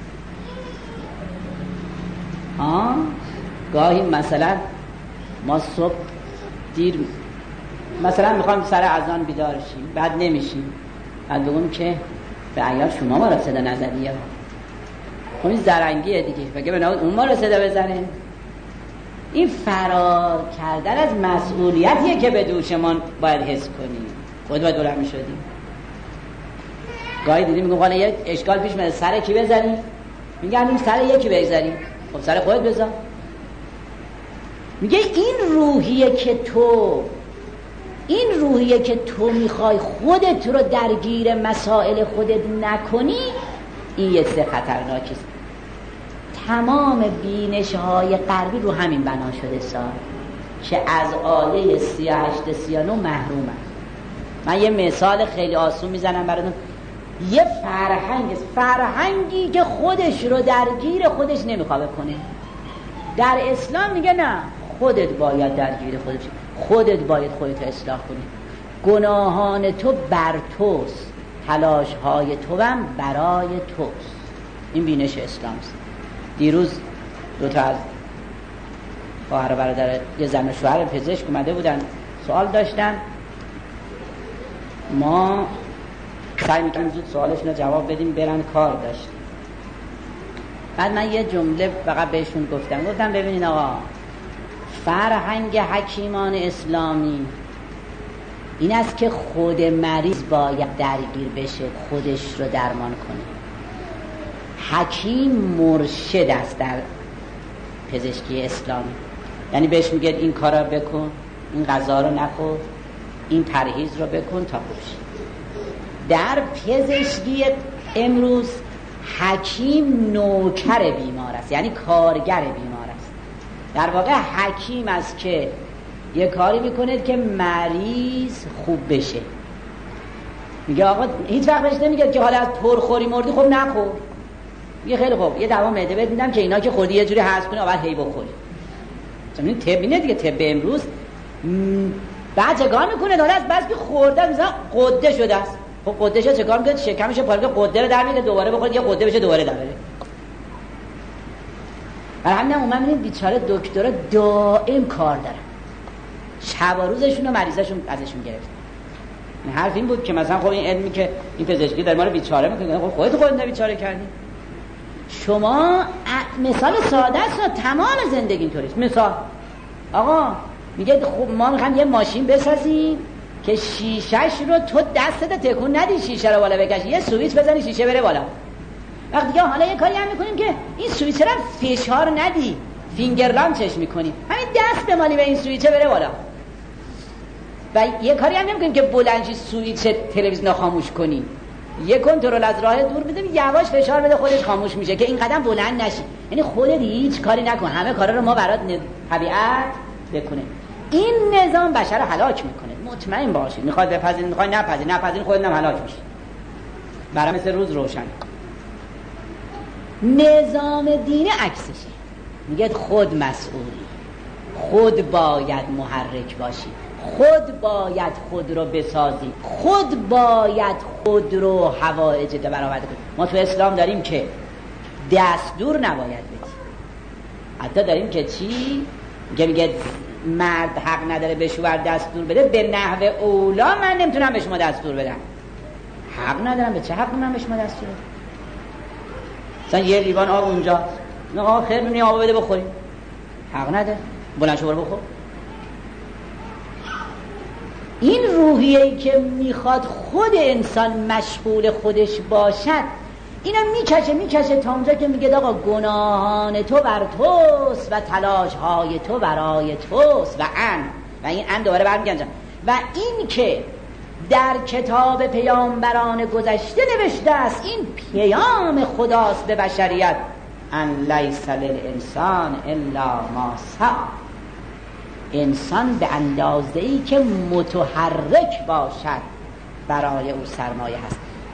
گاهی مثلا ما صبح دیر مثلا میخوایم سر اذان بیدار شیم، بعد نمیشیم، بعد بگم که به عیال شما ما را صدا نزدی ها. خب این زرنگیه دیگه، بگه بنابود اون ما را صدا بزنه. این فرار کردن از مسئولیتیه که به دوشمان باید حس کنیم، خود باید بلند میشدیم. گاهی دیدیم میگم قاله یک اشکال پیش میاد، سر کی بزنیم؟ میگن این سر یکی بزنیم. خب سر خودت بزن. میگه این روحیه که تو میخوای خودت رو درگیر مسائل خودت نکنی، این یه چیز خطرناکی است. تمام بینش‌های غربی رو همین بنا شده که از آیه 38 39 محرومن. من یه مثال خیلی آسون میزنم براتون. یه فرهنگی که خودش رو درگیر خودش نمیخواد کنه. در اسلام میگه نه، خودت باید درگیر خودت، خودت باید خودت اصلاح کنی، گناهان تو بر توست، تلاش‌های تو هم برای توست. این بینش اسلام است. دیروز دو تا از خواهر برادر یه زن و شوهر پزشک اومده بودن، سوال داشتن، ما سعی میکنیم زود سوالشون رو جواب بدیم برن کار داشتیم. بعد من یه جمله فقط بهشون گفتم ببینید آقا، فرهنگ حکیمان اسلامی این است که خود مریض باید درگیر بشه، خودش رو درمان کنه. حکیم مرشد است در پزشکی اسلامی، یعنی بهش میگه این کارا بکن، این غذا رو نخور، این پرهیز رو بکن تا خوب شی. در پزشکی امروز حکیم نوکر بیمار است، یعنی کارگر بیمار است. در واقع حکیم است که یه کاری میکنه که مریض خوب بشه. میگه آقا هیچ وقت بهش نمیگه که حالا از پرخوری مردی، خب نخور. میگه خیلی خوب یه دوا معده بهت میدم که اینا که خوردی یه جوری هضم کنی، بعد هی بخوری. این طب اینه دیگه، طب امروز بعد چیکار میکنه؟ داره از بس که خورده مثلا قده شده است. خب قده شده چیکار میکنه؟ شکمش پاره قده رو در میاره، دوباره بخوره یه قده بشه دوباره در بره. برای همین اومد میبینید بیچاره دکترا دائم کار دارن، شب و روزشون رو مریضاشون ازشون گرفت. این حرف این بود که مثلا خب این علمی که این پزشکی داره ما رو بیچاره میکنه، خب خودت بیچاره کردی. شما مثال ساده است، تمام زندگی اینطوریه. مثال آقا میگه خب ما میخوایم یه ماشین بسازیم که شیشهش رو تو دستت تکون ندی، شیشه رو بالا بکشی، یه سوئیچ بزنی شیشه بره بالا. وقتی دیگه حالا یه کاری هم میکنیم که این سوئیچ رو فشار ندی، فینگر لانچش میکنیم، همین دست بمالی به این سوئیچ بره بالا. و یه کاری هم نمیکنیم که بلندشی سوئیچ تلویزیون خاموش کنی، یه کنترل از راه دور بدیم یواش فشار بده خودش خاموش میشه که این قدم بلند نشی. یعنی خودت هیچ کاری نکن، همه کارا رو ما برات طبیعت بکنه. این نظام بشر رو هلاک میکنه، مطمئن باشید. میخواد بپذیرید میخواد نپذیرید خودت هم هلاک میشی. برای مثل روز روشن. نظام دینی عکسشه، میگه خود مسئولی، خود باید محرک باشی، خود باید خود رو بسازی، خود باید خود رو حوائجت برآورده کنی. ما تو اسلام داریم که دستور نباید بدی، حتی داریم که چی؟ میگه مرد حق نداره به شوهر دستور بده، به نحو اولا من نمیتونم به شما دستور بدم. حق ندارم، به چه حق من به شما دستور بدم؟ مثلا یه لیوان آب اونجا، نه آقا خیر ببینی آب بده بخوری، حق نداره، بلند شو برو بخور. این روحیه‌ای که میخواد خود انسان مشغول خودش باشد، اینا میکشه تا اونجا که میگه آقا گناهان تو بر توست و تلاش‌های تو برای توست و این دوباره برمیگردن. و این که در کتاب پیامبران گذشته نوشته است، این پیام خداست به بشریت، ان لیس للانسان الا ما سعی. انسان به اندازه‌ای که متحرک باشد برای او سرمایه هست.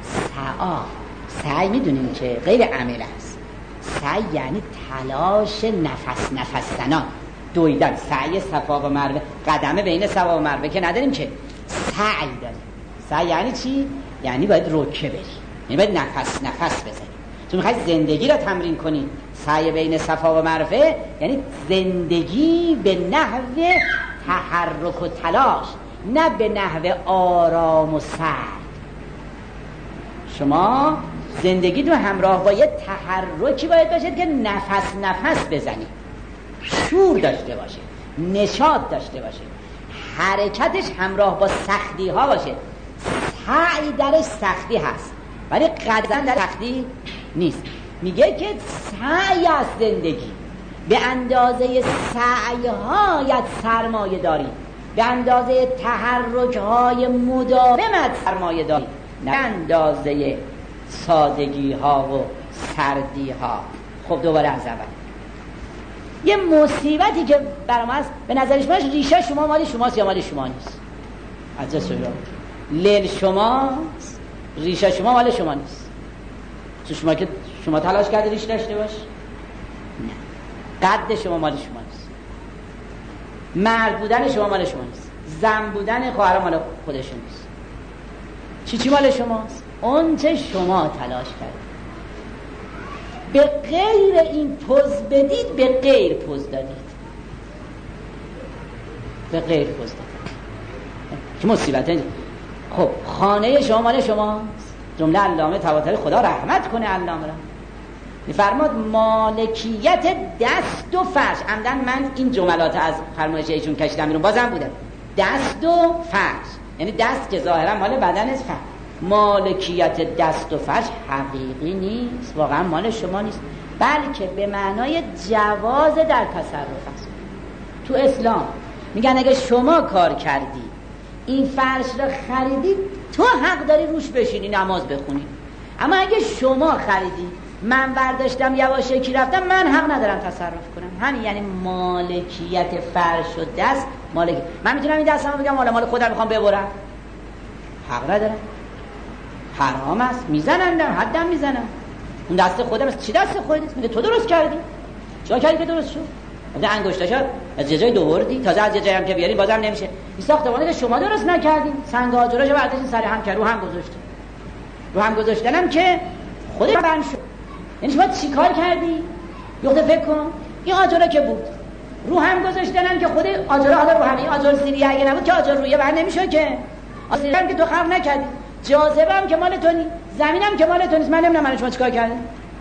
سعی میدونیم که غیر عمل است. سعی یعنی تلاش نفس زنان، دویدن، سعی صفا و مروه، قدمه بین صفا و مروه که نداریم که سعی داریم. سعی یعنی چی؟ یعنی باید رکه بری، یعنی باید نفس بزنی. تو میخوای زندگی را تمرین کنی، سعی بین صفا و مروه یعنی زندگی به نحو تحرک و تلاش، نه به نحو آرام و سرد. شما زندگی تو همراه با یه تحرکی باید باشید که نفس بزنید، شور داشته باشه، نشاط داشته باشه، حرکتش همراه با سختی ها باشه. سعی درش سختی هست ولی قدم در سختی نیست. میگه که سعی از زندگی به اندازه سعی هایت سرمایه داری، به اندازه تحرک های مداومت سرمایه داری، نه اندازه سادگی ها و سردی ها. خب دوباره از اول یه مصیبتی که برام هست، به نظرش باش ریشه شما مال شماست یا مال شما نیست. از سویا لیل شماست، ریشه شما مال شما نیست. تو شما که شما تلاش کرده ریشه داشته باش؟ نه. قد شما مال شما نیست، مرد بودن شما مال شما نیست، زن بودن خواهر مال خودشون نیست. چی مال شماست؟ اون چه شما تلاش کردید. به غیر این پوز بدید، به غیر پوز دادید، به غیر پوز دادید. چه مصیبته. خب خانه شما مال شماست. جمله علامه طباطبایی خدا رحمت کنه علامه را میفرماد مالکیت دست و فرش. عمدن من این جملات از فرمایش ایشون کشیدم بیرون، بازم بوده دست و فرش، یعنی دست که ظاهرا مال بدن است، مالکیت دست و فرش حقیقی نیست، واقعا مال شما نیست، بلکه به معنای جواز در تصرف است. تو اسلام میگن اگه شما کار کردی این فرش را خریدی، تو حق داری روش بشینی نماز بخونی. اما اگه شما خریدی من برداشتم یواشکی رفتم، من حق ندارم تصرف کنم. همین یعنی مالکیت فرش و دست مالک. من میتونم این دستمو بگم مال خودم میخوام ببرم؟ حق ندارم. حرام است، میزنندم، حدم میزنم. اون دست خودم است. چی دست خودت؟ میگه تو درست کردی. چیکار کردی که درست شد؟ اون انگشتاشو از یه جای دووردی، تازه از یه جایی هم که بیاری بازم نمیشه. این ساختمانی که شما درست نکردین، سنگ آجراشو برداشتین سر هم که رو هم گذاشتین. رو هم گذاشتنم که خودت بند شد. یعنی شما چیکار کردی؟ یخته فکر کن. این آجرا که بود رو هم گذاشتنم که خود آجرا حالا رو هم، این آجر زیری اگه نبود که آجر رویه بند نمیشه که. آجر هم که تو خلق نکردی. جاذبه هم که مال تو نیست، زمینم که مال تو نیست. من نمیدونم من شما چیکار کردین.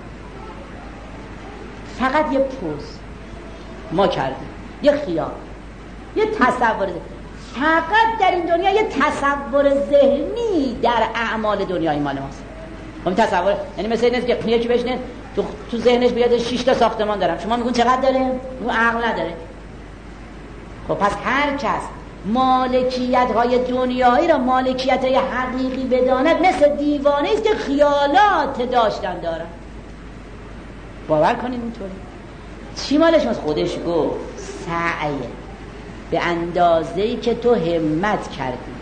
فقط یه پوز ما کردیم، یه خیال، یه تصور، فقط در این دنیا یه تصور ذهنی در اعمال دنیای مال ماست. همین تصور، یعنی مثل این است که یکی بشینه تو ذهنش بیاد 6 تا ساختمان دارم، شما میگون چقدر داره؟ اون عقل نداره. خب پس هر کس مالکیت های دنیایی را مالکیت های حقیقی بداند مثل دیوانه است که خیالات داشتن دارن. باور کنید اینطوری. چی مالش ماست؟ خودش گفت سعیه به اندازه‌ای که تو همت کردی.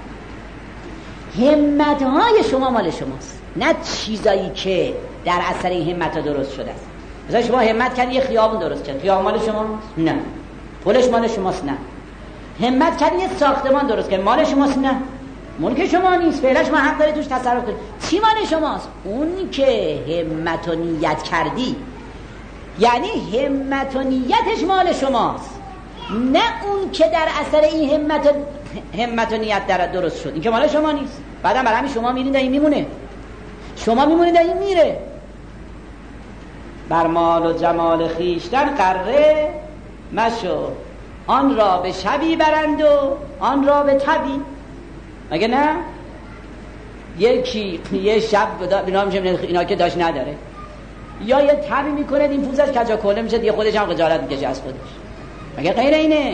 همت های شما مال شماست، نه چیزایی که در اثر این همت ها درست شده است. مثلا شما همت کردی یه خیابون درست کرد، خیابون مال شماست؟ نه. پولش مال شماست؟ نه. همت کردی یه ساختمان درست کرد، مال شماست؟ نه. ملک شما نیست، فعلا شما حق داری توش تصرف کنید. چی مال شماست؟ اون که همت و نیت کردی، یعنی همت و نیتش مال شماست، نه اون که در اثر این همت و نیت در درست شد. این که مال شما نیست. بعدم برای همین شما میرین در این میمونه، شما میمونید در این میره. بر مال و جمال خیشتن قره مشو، آن را به شبی برند و آن را به تبی. مگه نه؟ یکی یه شب بنا میشه اینا که داشت نداره، یا یه تبی میکنه این پوزش کجا کله میشه دیگه، خودش هم خجالت میکشه از خودش. مگه غیر اینه؟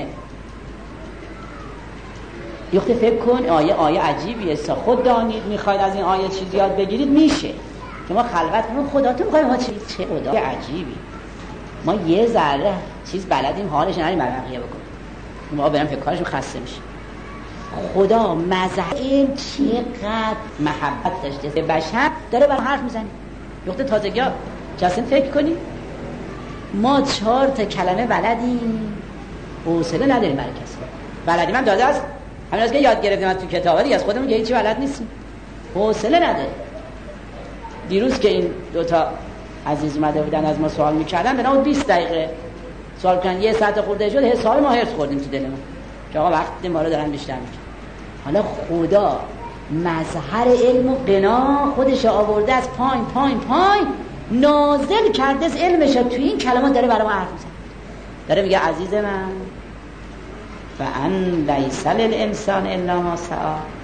یخته فکر کن آیه عجیبیه. خود دانید میخواید از این آیه چیز یاد بگیرید میشه. شما خلوت کنید خداتون میخواید ما چه خدا عجیبی. ما یه ذره چیز بلدیم حالش نریم بقیه بکنیم. ما برام فکر کارش خسته میشه. خدا مظهر چقدر محبت داشته به بشر داره برام حرف میزنه. یخته تازگی ها جاسم فکر کنید ما 4 تا کلمه بلدیم، حوصله نداریم برای کسی. بلدیم هم داده است، همین از که یاد گرفتیم از تو کتابی از خودمون که هیچی بلد نیستیم، حوصله نداریم. دیروز که این 2 تا عزیز اومده بودن از ما سوال میکردن، بنابرای 20 دقیقه سوال کردن، 1 ساعت خورده شد، حساب ما هرس خوردیم تو دلمون که آقا وقت ما رو دارن بیشتر میکنن. حالا خدا مظهر علم و غنا خودش آورده از پایین نازل کرده از علمش تو این کلمات داره برای ما حرف میزنه. داره میگه عزیز من فان لیس للانسان الا ما سعی.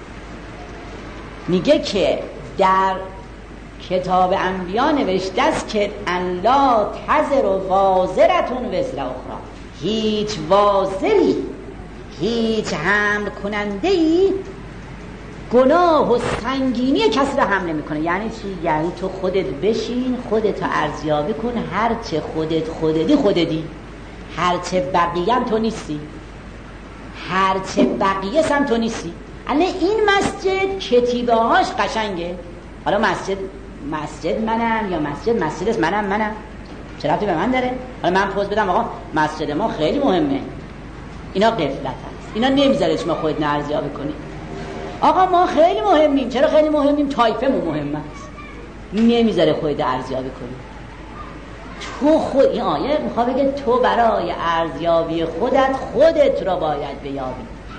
میگه که در کتاب انبیا نوشته است که ان لا تزر وازرتون وزر اخرى، هیچ وازری، هیچ حمل کننده ای گناه و سنگینی کسی را حمل نمیکنه. یعنی چی؟ یعنی تو خودت بشین، خودت ارزیابی کن، هرچه خودتی، هرچه بقیه هم تو نیستی، هرچه بقیه هم تو نیستی. الان این مسجد کتیبه هاش قشنگه. حالا مسجد منم یا مسجد است منم چه ربطی به من داره؟ حالا من پوز بدم آقا مسجد ما خیلی مهمه، اینا غفلت هست، اینا نمیذاره شما خودت ارزیابی کنی. آقا ما خیلی مهمیم. چرا خیلی مهمیم؟ طایفمون مهم است، نمیذاره خودت ارزیابی کنی. تو خود این آیه میخواد بگه تو برای ارزیابی خودت را باید بیابی.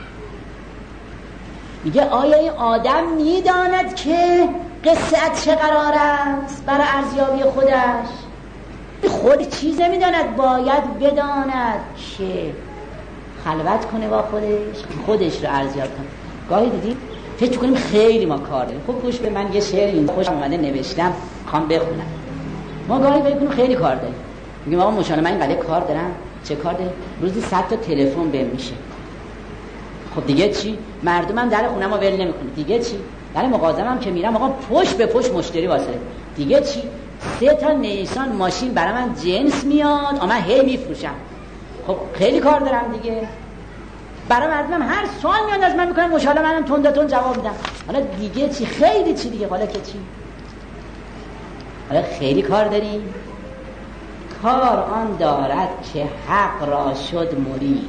میگه آیا این آدم میداند که قصه از چه قرار است برای ارزیابی خودش؟ خود چیزه میداند، باید بداند که خلوت کنه با خودش رو ارزیابی کنه. گاهی دیدیم فکر کنیم خیلی ما کار داریم. خب گوش به من، یه شعر این خوشم اومده نوشتم خوام بخونم. ما گاهی فکر کنیم خیلی کار داریم، میگیم آقا ماشاءالله من اینقدر کار دارم. چه کار داری؟ روزی 100 تا تلفن بهم میشه. خب دیگه چی؟ مردمم در خونه‌مو ول نمیکنه. دیگه چی؟ در مغازه‌ام که میرم آقا پشت به پشت مشتری واسه. دیگه چی؟ 3 تا نیسان ماشین برای من جنس میاد، من هی میفروشم. خب خیلی کار دارم دیگه. برای مردمم هر سوال میاد از من میکنم، ماشاءالله منم تند جواب میدم. حالا دیگه چی؟ خیلی چی دیگه. حالا که چی؟ حالا خیلی کار داریم. کار آن دارد که حق را شد مرید،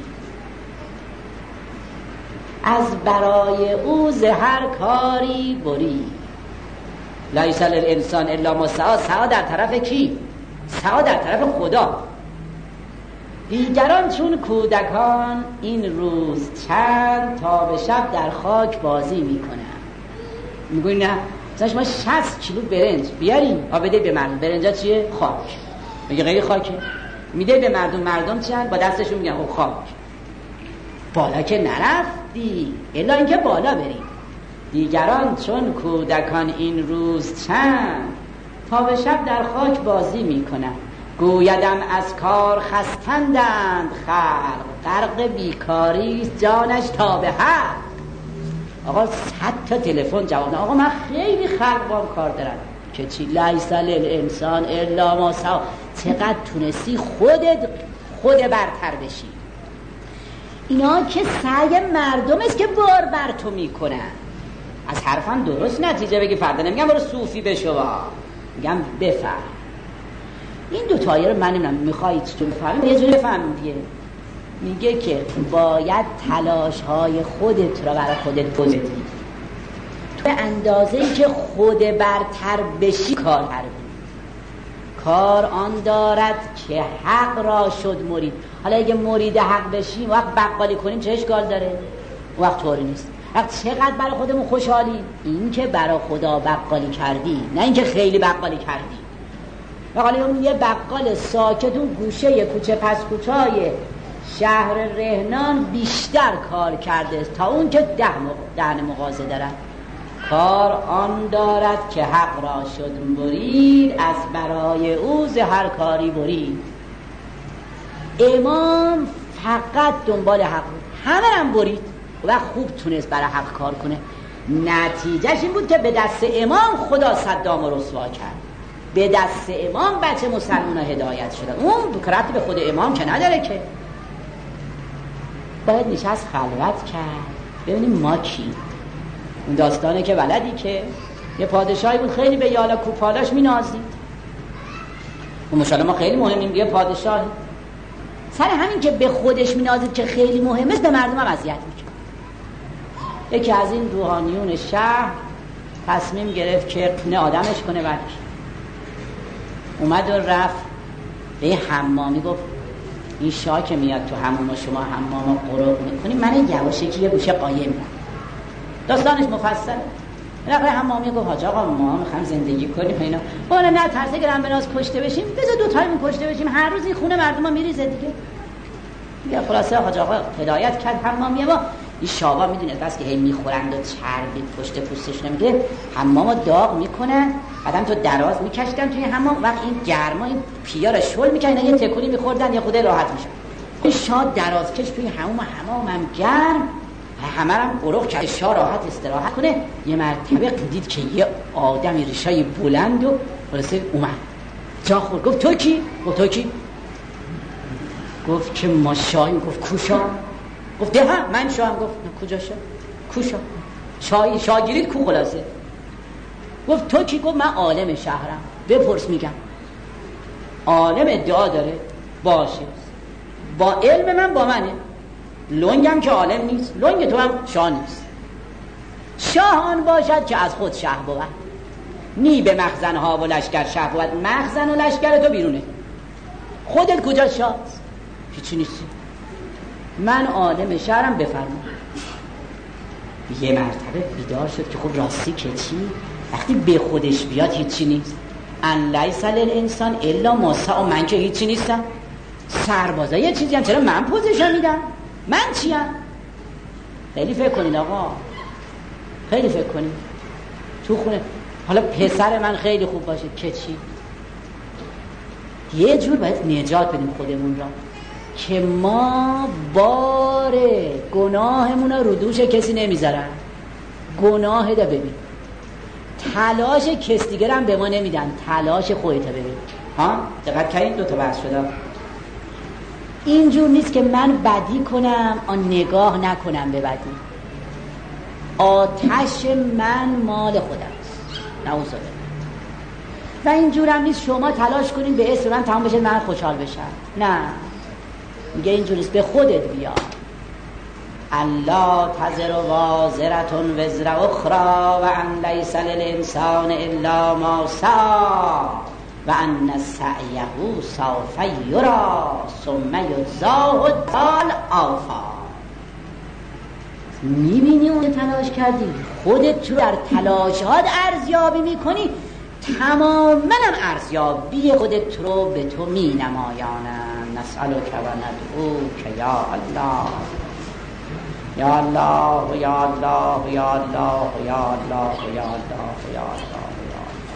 از برای او ز هر کاری برید. لیس للانسان الا ما سعی. سعی در طرف کی؟ سعی در طرف خدا. دیگران چون کودکان این روز چند تا به شب در خاک بازی میکنن. میگوین نه مثلا شما 60 کیلو برنج بیاریم بده به مردم. برنجا چیه؟ خاک. میگه غیر خاکه. میده به مردم. مردم چند؟ با دستشون میگن خب خاک. بالا که نرفتی الا اینکه بالا بری. دیگران چون کودکان این روز چند تا به شب در خاک بازی میکنن. گویدم از کار خستندند خلق، غرق بیکاری جانش تا به حق. آقا 100 تا تلفن جواب نه. آقا من خیلی خلق بام کار دارم. که چی؟ لیس للانسان الا ما سعی. چقدر تونستی خود برتر بشی. اینا که سعی مردم است که بار بر تو میکنن. از حرفم درست نتیجه بگی. فردا نمیگم برو صوفی بشو، میگم بفهم. این دو تایه رو من نمیدونم میخواید تو بفهمیم یه جوری بفهمیم دیگه. میگه که باید تلاش های خودت رو برای خودت بذاری، تو اندازه‌ای که خود برتر بشی کار کنی. کار آن دارد که حق را شد مرید. حالا اگه مرید حق بشیم وقت بقالی کنیم چه اشکال داره؟ وقت طوری نیست. وقت چقدر برای خودمون خوشحالی؟ این که برای خدا بقالی کردی، نه این که خیلی بقالی کردی. حالا اون یه بقال ساکت اون گوشه کوچه پس کوچه‌های شهر رهنان بیشتر کار کرده تا اون که 10 مغازه دارن. کار آن دارد که حق را شد برید، از برای او ز هر کاری برید. امام فقط دنبال حق بود، همه هم برید و خوب تونست برای حق کار کنه. نتیجهش این بود که به دست امام خدا صدام رو رسوا کرد. به دست امام بچه مسلمان ها هدایت شدن. اون ربطی به خود امام که نداره که. باید نشست خلوت کرد ببینیم ما کی. اون داستانه که ولدی که یه پادشاهی بود خیلی به یالا کوپالاش می نازید. اون مشالله ما خیلی مهمیم. یه پادشاهی سر همین که به خودش می نازید که خیلی مهمه به مردم هم اذیت میکنه. یکی از این روحانیون شهر تصمیم گرفت که نه آدمش کنه. بعد اومد و رفت به حمامی گفت این شاه که میاد تو حمام شما حمام قرب میکنیم من یواشکی یه گوشه قایم میکنم. داستانش مفصله. بالاخره حمامی گفت حاج آقا ما میخوایم زندگی کنیم اینا. بالا نه ترسه گرم بناز کشته بشیم، بذار دو تایمون کشته بشیم، هر روز این خونه مردم میریزه دیگه. یا خلاصه حاج آقا هدایت کرد حمامی. با این شاوا میدونه بس که هی میخورند و چربی پشت پوستش نمیگه، حمامو داغ میکنن، بعدم تو دراز میکشیدن توی حمام. وقت این گرما این پیا رو شل میکنن، یه تکونی میخوردن یه خود راحت میشن. این شاه دراز کش توی حمام گرم، همه هم قرق کرد شاه راحت استراحت کنه. یه مرتبه دید که یه آدمی ریشای بلند و خلاصه اومد جا خورد. گفت تو کی؟ گفت تو کی؟ گفت که ما شاهیم. گفت کو شاه؟ گفت ده من شاهم. گفت کجا شاه؟ کو شاه؟ شاگیرید کو خلاصه؟ گفت تو کی؟ گفت من عالم شهرم. بپرس میگم. عالم ادعا داره باشه، با علم من با منه، لنگم که عالم نیست، لنگ تو هم شاه نیست. شاه آن باشد که از خود شه بود، نی به مخزنها و لشکر شه بود. مخزن و لشکر تو بیرونه، خودت کجا شاه؟ هیچی نیستی. من عالم شهرم، بفرما. یه مرتبه بیدار شد که خب راستی که چی؟ وقتی به خودش بیاد هیچی نیست. ان لیس للانسان الا ما سعی. من که هیچی نیستم، سربازا یه چیزی هم، چرا من پوزشون میدم؟ من چیم؟ خیلی فکر کنید آقا، خیلی فکر کنید. تو خونه حالا پسر من خیلی خوب باشه که چی؟ یه جور باید نجات بدیم خودمون را که ما بار گناهمون رو دوش کسی نمیذارن. گناه ده ببین، تلاش کس دیگر هم به ما نمیدن، تلاش خودت ببین. ها دقت کردید؟ دو تا بحث شده. اینجور نیست که من بدی کنم آن نگاه نکنم به بدی. آتش من مال خودست. نعوذ بالله. و اینجورم نیست شما تلاش کنین به اسم من تمام بشه من خوشحال بشم. نه، میگه اینجور نیست، به خودت بیا. الله تزر وازرة وزر اخرى و ان لیس للانسان الا ما سعی و ان سعیه سوف یری ثم یجزاه الآوفا. میبینی اون تلاش کردی، خودت رو در تلاشات ارزیابی میکنی، تماما هم ارزیابی خودت رو به تو می نمایانم. نسألک و ندعوک یا الله یا الله یا الله یا الله یا الله یا الله یا الله.